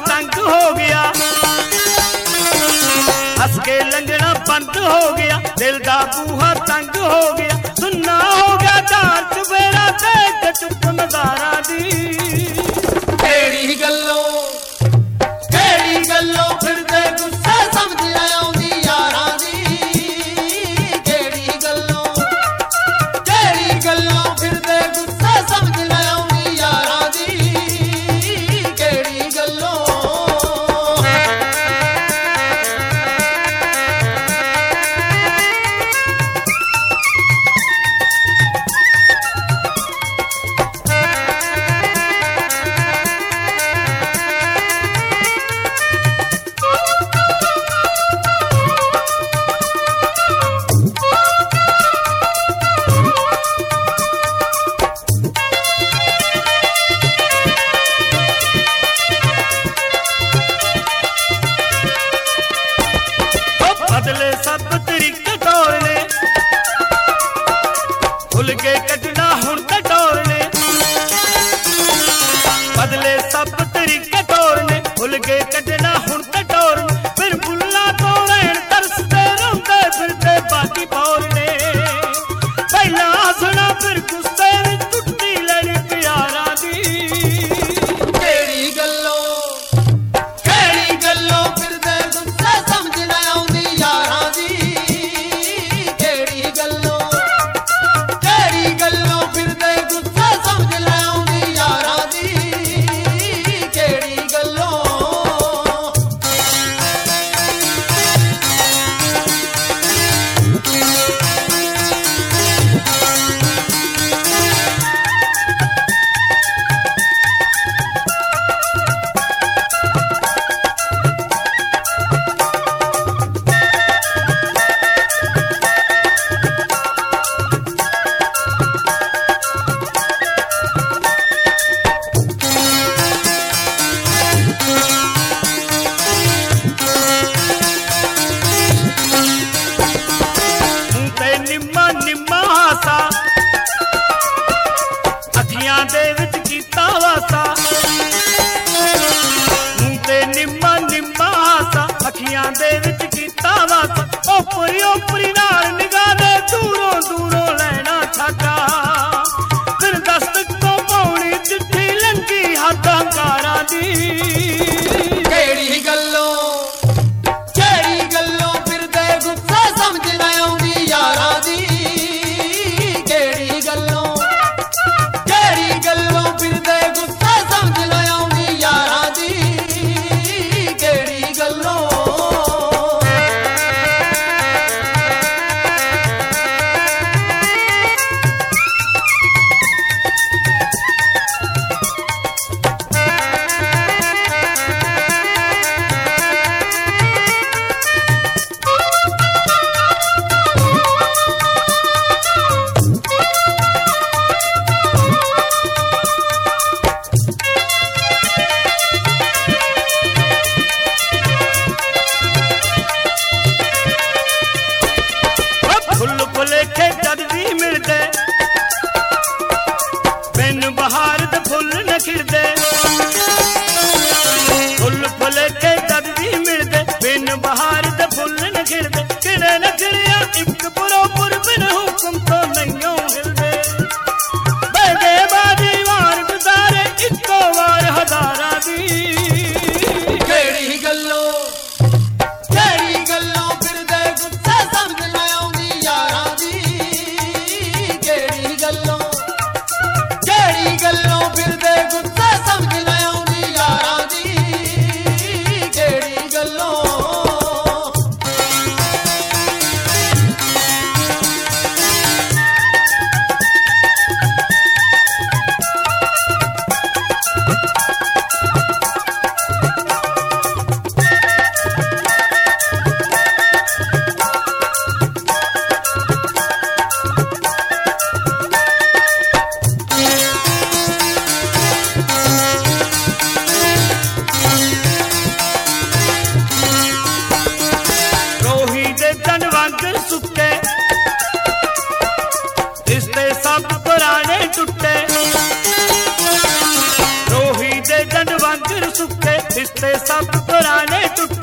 तंग हो गया, हस के लंघना बंद हो गया, दिल दा बूहा तंग हो गया, सुनना हो गया चार चुफेरा देख चुप नजारा दी। केड़ी गल्लों फिरदे गुस्से समझ आउंदी यारां दी। केड़ी गल्लों फिरदे गुस्से समझ आउंदी यारां दी। केड़ी गल्लों बदले सब तरीके दौर ने, खुल के कटना हुण ते दौर ने, बदले सब तरीके दौर ने, खुल के कटना हुण ते दौर ने, फिर बुल्ला तो रैन तरसते रोंदे फिरदे बाकी पौर ने, पहला हसना फिर गुस्से विच टुटदी लड़ी प्यारां दी। केड़ी गल्लों फिरदे गुस्से समझ आउंदी यारां दी। केड़ी गल्लों फिरदे गुस्से समझ आउंदी यारां दी। केड़ी गल्लों निम्मा निम्मा हासा अखियां दे विच कीता वासा, मूंह ते निम्मा निम्मा हासा अखियां दे विच कीता वासा, ओपरी नाल निगाह दे दूरों दूरों लैना छाका, फिर दस्तक तो पौनी चिट्ठी लंघी हद हंकारा दी। केड़ी गल्लों फिरदे गुस्से समझ आउंदी यारां दी। केड़ी गल्लों फिरदे गुस्से समझ आउंदी यारां दी। केड़ी गल्लों ਸਭ ਪੁਰਾਣੇ ਟੁੱਟ